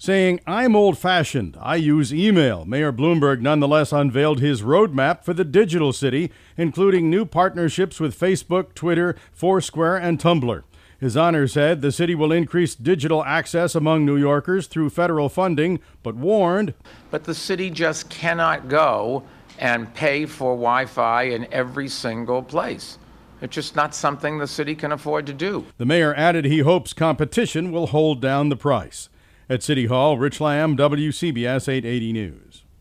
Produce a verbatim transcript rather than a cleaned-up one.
Saying, "I'm old-fashioned. I use email," Mayor Bloomberg nonetheless unveiled his roadmap for the digital city, including new partnerships with Facebook, Twitter, Foursquare, and Tumblr. His Honor said the city will increase digital access among New Yorkers through federal funding, but warned, But the city just cannot go and pay for Wi-Fi in every single place. It's just not something the city can afford to do. The mayor added he hopes competition will hold down the price. At City Hall, Rich Lamb, W C B S eight eighty News.